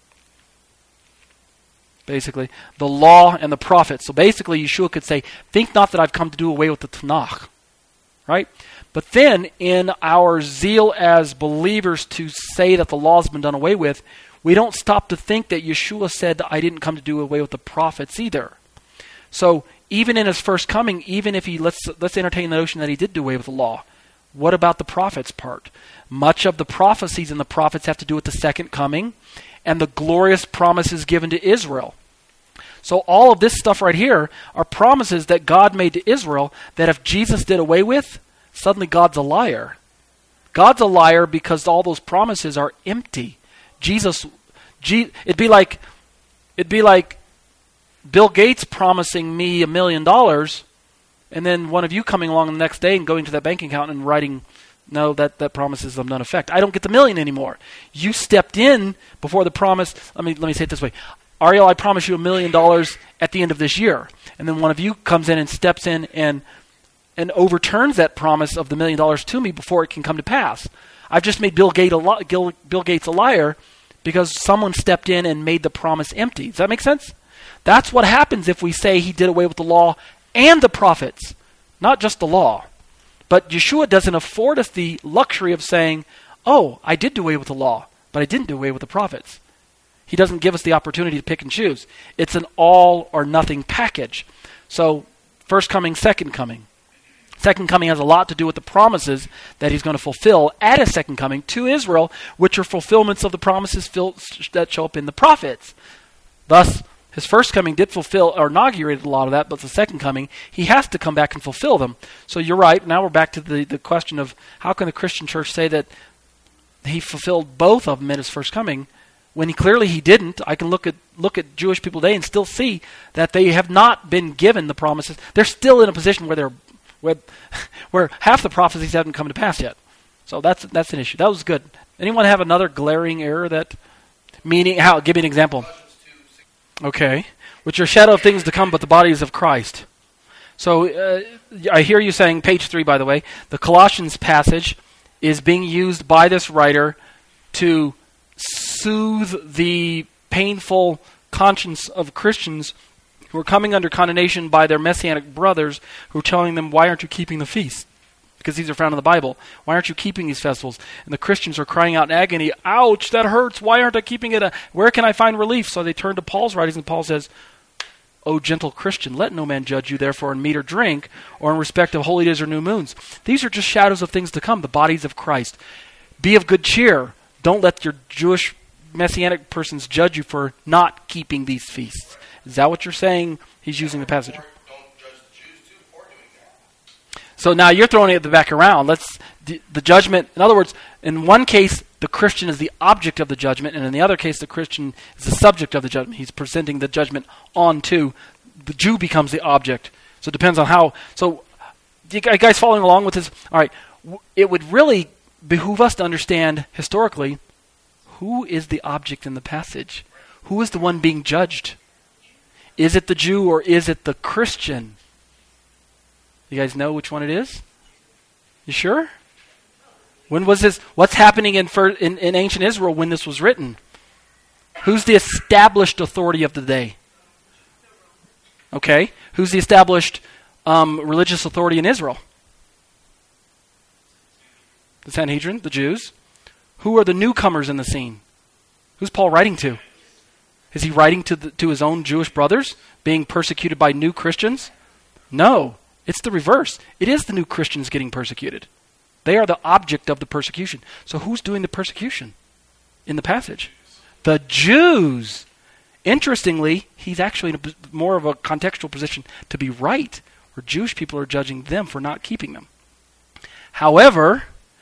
A: Basically, the law and the prophets. So basically, Yeshua could say, think not that I've come to do away with the Tanakh. Right? But then, in our zeal as believers to say that the law has been done away with, we don't stop to think that Yeshua said, I didn't come to do away with the prophets either. So, even in his first coming, even if he, let's, let's entertain the notion that he did do away with the law, what about the prophets part? Much of the prophecies in the prophets have to do with the second coming and the glorious promises given to Israel. So all of this stuff right here are promises that God made to Israel that if Jesus did away with, suddenly God's a liar. God's a liar because all those promises are empty. Jesus, G, it'd be like, it'd be like Bill Gates promising me a million dollars, and then one of you coming along the next day and going to that bank account and writing, no, that, that promise is of none effect. I don't get the million anymore. You stepped in before the promise. Let me let me say it this way. Ariel, I promise you a million dollars at the end of this year. And then one of you comes in and steps in and and overturns that promise of the million dollars to me before it can come to pass. I've just made Bill Gates a, li- Bill Gates a liar because someone stepped in and made the promise empty. Does that make sense? That's what happens if we say he did away with the law and the prophets, not just the law. But Yeshua doesn't afford us the luxury of saying, oh, I did do away with the law, but I didn't do away with the prophets. He doesn't give us the opportunity to pick and choose. It's an all or nothing package. So, first coming, second coming. Second coming has a lot to do with the promises that he's going to fulfill at his second coming to Israel, which are fulfillments of the promises fil- that show up in the prophets. Thus, his first coming did fulfill or inaugurated a lot of that, but the second coming, he has to come back and fulfill them. So you're right. Now we're back to the, the question of how can the Christian church say that he fulfilled both of them at his first coming when he clearly he didn't. I can look at look at Jewish people today and still see that they have not been given the promises. They're still in a position where they're where, where half the prophecies haven't come to pass yet. So that's that's an issue. That was good. Anyone have another glaring error that meaning how? Give me an example. Okay, which are shadow of things to come, but the bodies of Christ. So uh, I hear you saying, page three, by the way, the Colossians passage is being used by this writer to soothe the painful conscience of Christians who are coming under condemnation by their Messianic brothers who are telling them, why aren't you keeping the feast? Because these are found in the Bible. Why aren't you keeping these festivals? And the Christians are crying out in agony, ouch, that hurts. Why aren't I keeping it? Where can I find relief? So they turn to Paul's writings, and Paul says, O gentle Christian, let no man judge you therefore in meat or drink, or in respect of holy days or new moons. These are just shadows of things to come, the bodies of Christ. Be of good cheer. Don't let your Jewish Messianic persons judge you for not keeping these feasts. Is that what you're saying? He's using the passage. So now you're throwing it back around. Let's the, the judgment. In other words, in one case, the Christian is the object of the judgment, and in the other case, the Christian is the subject of the judgment. He's presenting the judgment onto the Jew becomes the object. So it depends on how. So, you guys following along with this? All right. It would really behoove us to understand historically who is the object in the passage. Who is the one being judged? Is it the Jew or is it the Christian? You guys know which one it is? You sure? When was this? What's happening in, in, in ancient Israel when this was written? Who's the established authority of the day? Okay. Who's the established um, religious authority in Israel? The Sanhedrin, the Jews. Who are the newcomers in the scene? Who's Paul writing to? Is he writing to the, to his own Jewish brothers being persecuted by new Christians? No, it's the reverse. It is the new Christians getting persecuted. They are the object of the persecution. So who's doing the persecution in the passage? The Jews. Interestingly, he's actually in a, more of a contextual position to be right, where Jewish people are judging them for not keeping them. However,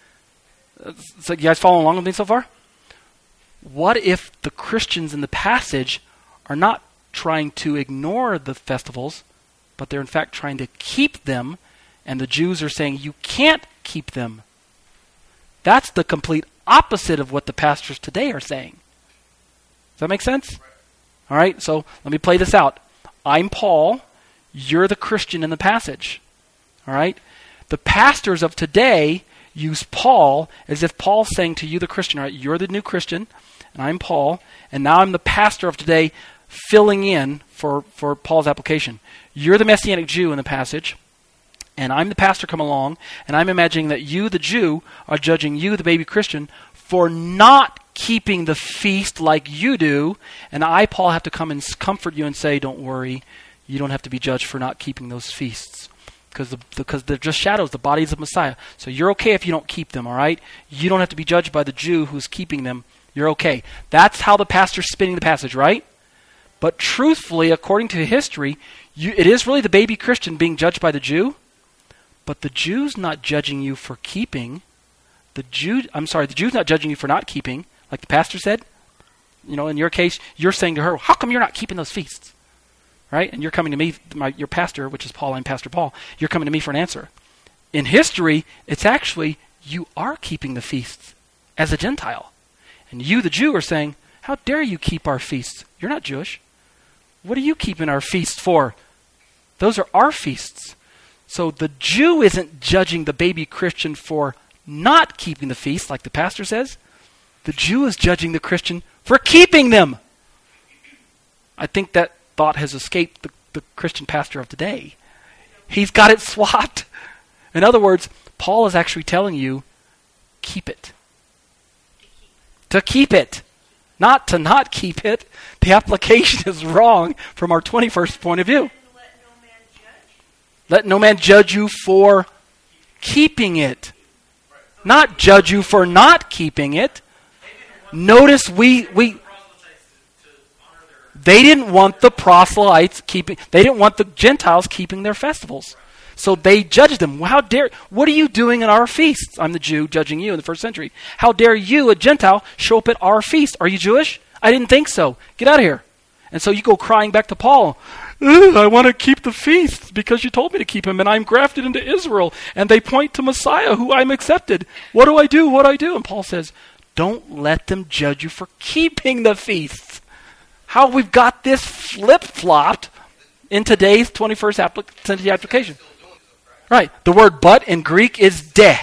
A: so you guys following along with me so far? What if the Christians in the passage are not trying to ignore the festivals, but they're in fact trying to keep them, and the Jews are saying you can't keep them? That's the complete opposite of what the pastors today are saying. Does that make sense? All right, so let me play this out. I'm Paul. You're the Christian in the passage. All right? The pastors of today use Paul as if Paul's saying to you, the Christian, all right, you're the new Christian, and I'm Paul, and now I'm the pastor of today filling in for, for Paul's application. You're the Messianic Jew in the passage, and I'm the pastor come along, and I'm imagining that you, the Jew, are judging you, the baby Christian, for not keeping the feast like you do, and I, Paul, have to come and comfort you and say, don't worry, you don't have to be judged for not keeping those feasts. Because the, because they're just shadows, the bodies of Messiah. So you're okay if you don't keep them, all right? You don't have to be judged by the Jew who's keeping them. You're okay. That's how the pastor's spinning the passage, right? But truthfully, according to history, you, it is really the baby Christian being judged by the Jew, but the Jew's not judging you for keeping. The Jew, I'm sorry, the Jew's not judging you for not keeping, like the pastor said. You know, in your case, you're saying to her, how come you're not keeping those feasts? Right? And you're coming to me, my, your pastor, which is Paul, I'm Pastor Paul. You're coming to me for an answer. In history, it's actually you are keeping the feasts as a Gentile. And you, the Jew, are saying, how dare you keep our feasts? You're not Jewish. What are you keeping our feasts for? Those are our feasts. So the Jew isn't judging the baby Christian for not keeping the feast, like the pastor says. The Jew is judging the Christian for keeping them. I think that thought has escaped the, the Christian pastor of today. He's got it swapped. In other words, Paul is actually telling you, keep it. To keep it. Not to not keep it. The application is wrong from our twenty-first point of view.
C: Let no man judge.
A: Let no man judge you for keeping it. Not judge you for not keeping it. Notice we we they didn't want the proselytes keeping, they didn't want the Gentiles keeping their festivals. So they judged them. How dare, what are you doing at our feasts? I'm the Jew judging you in the first century. How dare you, a Gentile, show up at our feast? Are you Jewish? I didn't think so. Get out of here. And so you go crying back to Paul. I want to keep the feasts because you told me to keep them, and I'm grafted into Israel, and they point to Messiah, who I'm accepted. What do I do? What do I do? And Paul says, don't let them judge you for keeping the feasts. How we've got this flip-flopped in today's twenty-first century application. Right. The word but in Greek is de.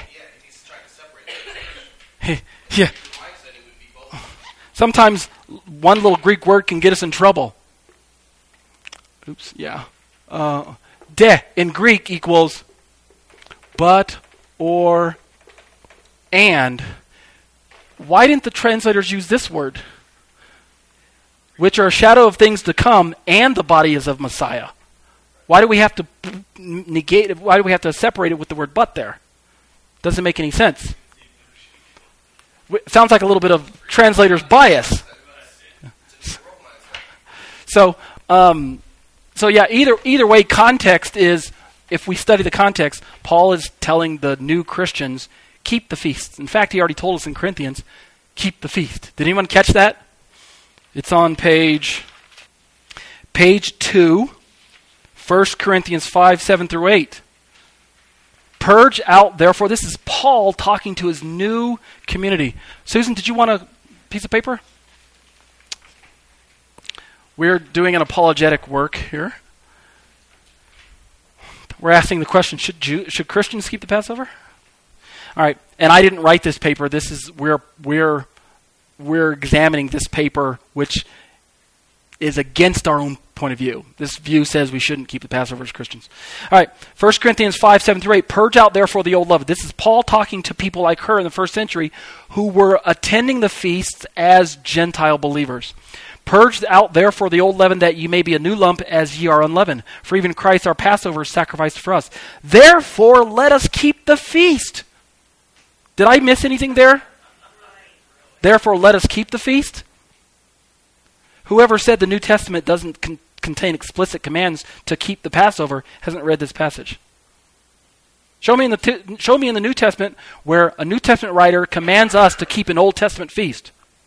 A: Yeah. Sometimes one little Greek word can get us in trouble. Oops, yeah. Uh, de in Greek equals but or and. Why didn't the translators use this word? Which are a shadow of things to come, and the body is of Messiah. Why do we have to negate it? Why do we have to separate it with the word but there? Doesn't make any sense. It sounds like a little bit of translator's bias. So, um, so yeah, either either way, context is, if we study the context, Paul is telling the new Christians, keep the feasts. In fact, he already told us in Corinthians, keep the feast. Did anyone catch that? It's on page, page two, First Corinthians five, seven through eight. Purge out, therefore, this is Paul talking to his new community. Susan, did you want a piece of paper? We're doing an apologetic work here. We're asking the question, should Jew, should Christians keep the Passover? All right, and I didn't write this paper. This is we're we're we're examining this paper, which is against our own point of view. This view says we shouldn't keep the Passover as Christians. All right, First Corinthians five, seven through eight. Purge out therefore the old leaven. This is Paul talking to people like her in the first century who were attending the feasts as Gentile believers. Purge out therefore the old leaven, that ye may be a new lump as ye are unleavened. For even Christ our Passover is sacrificed for us. Therefore let us keep the feast. Did I miss anything there? Therefore let us keep the feast. Whoever said the New Testament doesn't con- contain explicit commands to keep the Passover hasn't read this passage. Show me in the t- show me in the New Testament where a New Testament writer commands us to keep an Old Testament feast.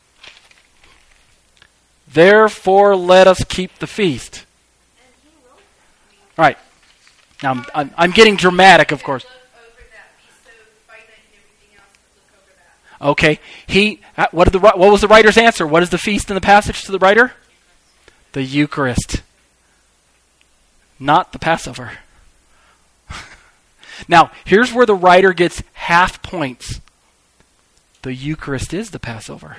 A: Therefore, let us keep the feast. All right. Now, I'm, I'm, I'm getting dramatic, of course. Okay. He. What did the what was the writer's answer? What is the feast in the passage to the writer? The Eucharist, not the Passover. Now, here's where the writer gets half points. The Eucharist is the Passover.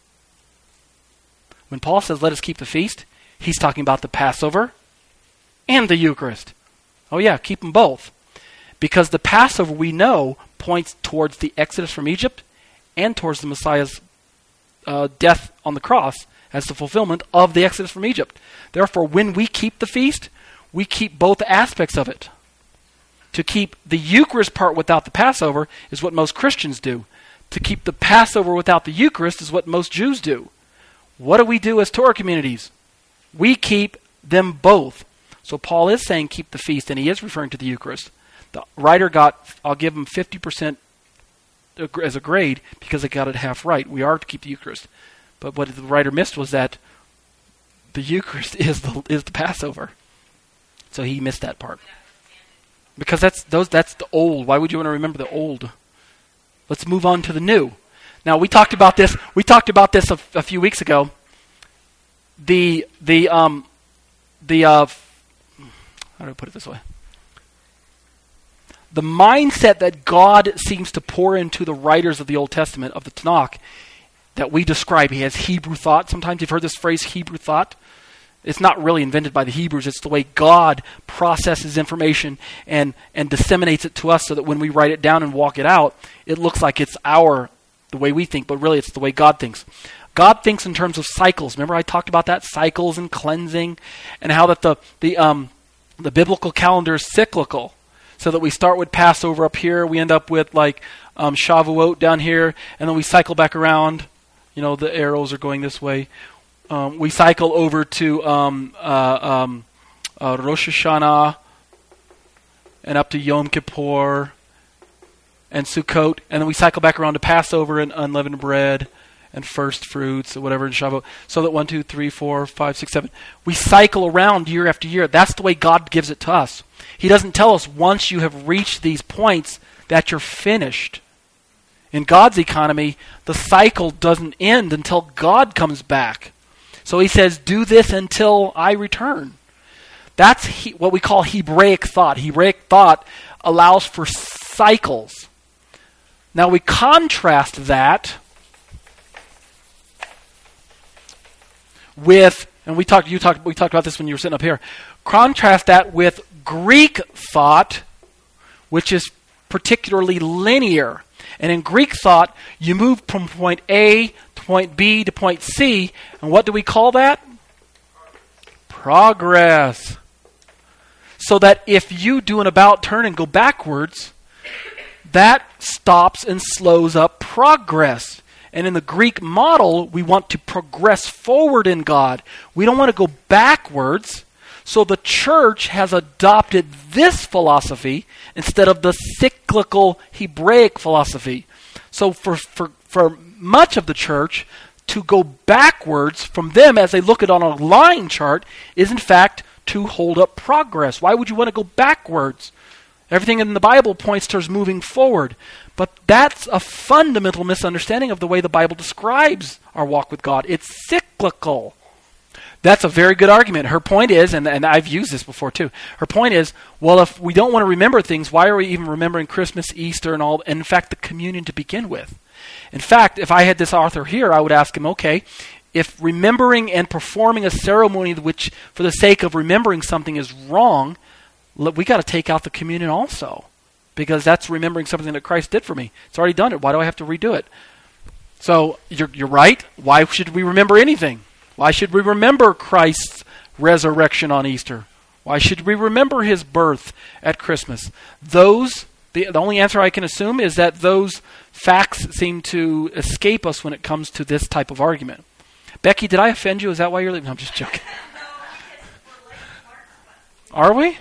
A: When Paul says, let us keep the feast, he's talking about the Passover and the Eucharist. Oh yeah, keep them both. Because the Passover, we know, points towards the Exodus from Egypt and towards the Messiah's uh, death on the cross as the fulfillment of the Exodus from Egypt. Therefore, when we keep the feast, we keep both aspects of it. To keep the Eucharist part without the Passover is what most Christians do. To keep the Passover without the Eucharist is what most Jews do. What do we do as Torah communities? We keep them both. So Paul is saying keep the feast, and he is referring to the Eucharist. The writer got, I'll give him fifty percent as a grade because they got it half right. We are to keep the Eucharist. But what the writer missed was that the Eucharist is the is the Passover. So he missed that part. Because that's those that's the old. Why would you want to remember the old? Let's move on to the new. Now we talked about this. We talked about this a, a few weeks ago. The the um the uh, how do I put it this way? The mindset that God seems to pour into the writers of the Old Testament, of the Tanakh, that we describe. He has Hebrew thought. Sometimes you've heard this phrase, Hebrew thought. It's not really invented by the Hebrews. It's the way God processes information and and disseminates it to us, so that when we write it down and walk it out, it looks like it's our the way we think, but really it's the way God thinks. God thinks in terms of cycles. Remember I talked about that, cycles and cleansing, and how that the the um the biblical calendar is cyclical. So that we start with Passover up here, we end up with like um, Shavuot down here, and then we cycle back around. You know, the arrows are going this way. Um, we cycle over to um, uh, um, uh, Rosh Hashanah, and up to Yom Kippur, and Sukkot, and then we cycle back around to Passover and unleavened bread and first fruits or whatever in Shavuot. So that one, two, three, four, five, six, seven. We cycle around year after year. That's the way God gives it to us. He doesn't tell us once you have reached these points that you're finished. In God's economy, the cycle doesn't end until God comes back. So he says, do this until I return. That's he, what we call Hebraic thought. Hebraic thought allows for cycles. Now we contrast that with, and we talked, you talked, we talked about this when you were sitting up here. Contrast that with Greek thought, which is particularly linear. And in Greek thought, you move from point A to point B to point C, and what do we call that? Progress. So that if you do an about turn and go backwards, that stops and slows up progress. And in the Greek model, we want to progress forward in God. We don't want to go backwards. So the church has adopted this philosophy instead of the cyclical Hebraic philosophy. So for, for, for much of the church, to go backwards from them as they look at it on a line chart is in fact to hold up progress. Why would you want to go backwards? Everything in the Bible points towards moving forward. But that's a fundamental misunderstanding of the way the Bible describes our walk with God. It's cyclical. That's a very good argument. Her point is, and, and I've used this before too, her point is, well, if we don't want to remember things, why are we even remembering Christmas, Easter, and all, and in fact, the communion to begin with? In fact, if I had this author here, I would ask him, okay, if remembering and performing a ceremony which, for the sake of remembering something, is wrong, we got to take out the communion also, because that's remembering something that Christ did for me. It's already done it. Why do I have to redo it? So you're, you're right. Why should we remember anything? Why should we remember Christ's resurrection on Easter? Why should we remember his birth at Christmas? Those, the, the only answer I can assume is that those facts seem to escape us when it comes to this type of argument. Becky, did I offend you? Is that why you're leaving? No, I'm just joking. Are we?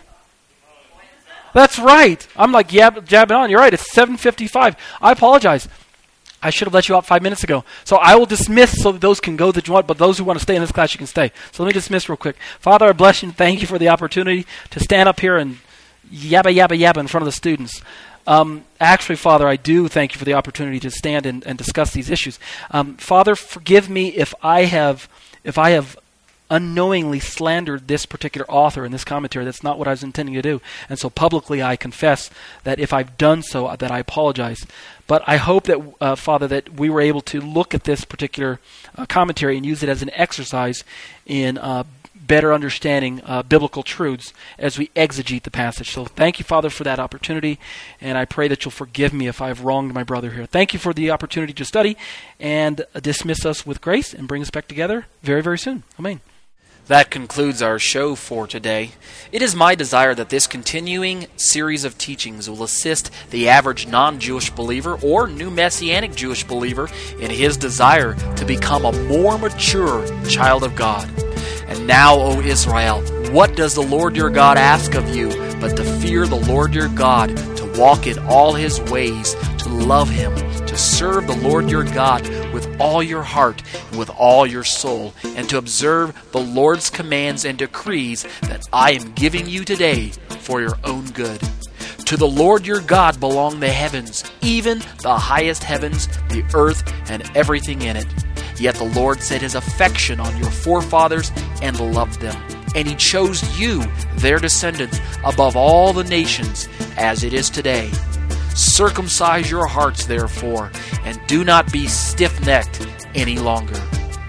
A: That's right. I'm like yab- jabbing on. You're right. It's seven fifty-five. I apologize. I should have let you out five minutes ago. So I will dismiss so that those can go that you want, but those who want to stay in this class, you can stay. So let me dismiss real quick. Father, I bless you and thank you for the opportunity to stand up here and yabba, yabba, yabba in front of the students. Um, actually, Father, I do thank you for the opportunity to stand and, and discuss these issues. Um, Father, forgive me if I have, if I have unknowingly slandered this particular author in this commentary. That's not what I was intending to do. And so publicly I confess that if I've done so, that I apologize. But I hope that, uh, Father, that we were able to look at this particular uh, commentary and use it as an exercise in uh, better understanding uh, biblical truths as we exegete the passage. So thank you, Father, for that opportunity, and I pray that you'll forgive me if I've wronged my brother here. Thank you for the opportunity to study and uh, dismiss us with grace and bring us back together very, very soon. Amen.
C: That concludes our show for today. It is my desire that this continuing series of teachings will assist the average non-Jewish believer or new Messianic Jewish believer in his desire to become a more mature child of God. And now, O Israel, what does the Lord your God ask of you but to fear the Lord your God, to walk in all his ways, to love him, to serve the Lord your God with all your heart and with all your soul, and to observe the Lord's commands and decrees that I am giving you today for your own good. To the Lord your God belong the heavens, even the highest heavens, the earth, and everything in it. Yet the Lord set his affection on your forefathers and loved them. And he chose you, their descendants, above all the nations, as it is today. Circumcise your hearts, therefore, and do not be stiff-necked any longer.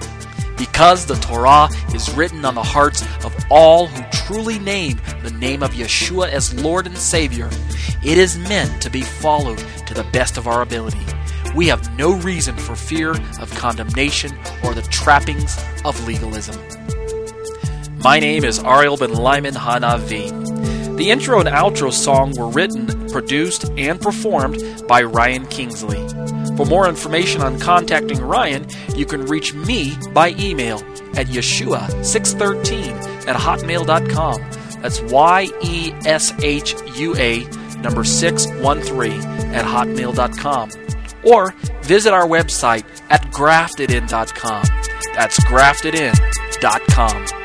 C: Because the Torah is written on the hearts of all who truly name the name of Yeshua as Lord and Savior, it is meant to be followed to the best of our ability. We have no reason for fear of condemnation or the trappings of legalism. My name is Ariel Ben Lyman Hanavi. The intro and outro song were written, produced, and performed by Ryan Kingsley. For more information on contacting Ryan, you can reach me by email at yeshua six thirteen at hotmail dot com. That's Y E S H U A number six one three at hotmail dot com. Or visit our website at grafted in dot com. That's grafted in dot com.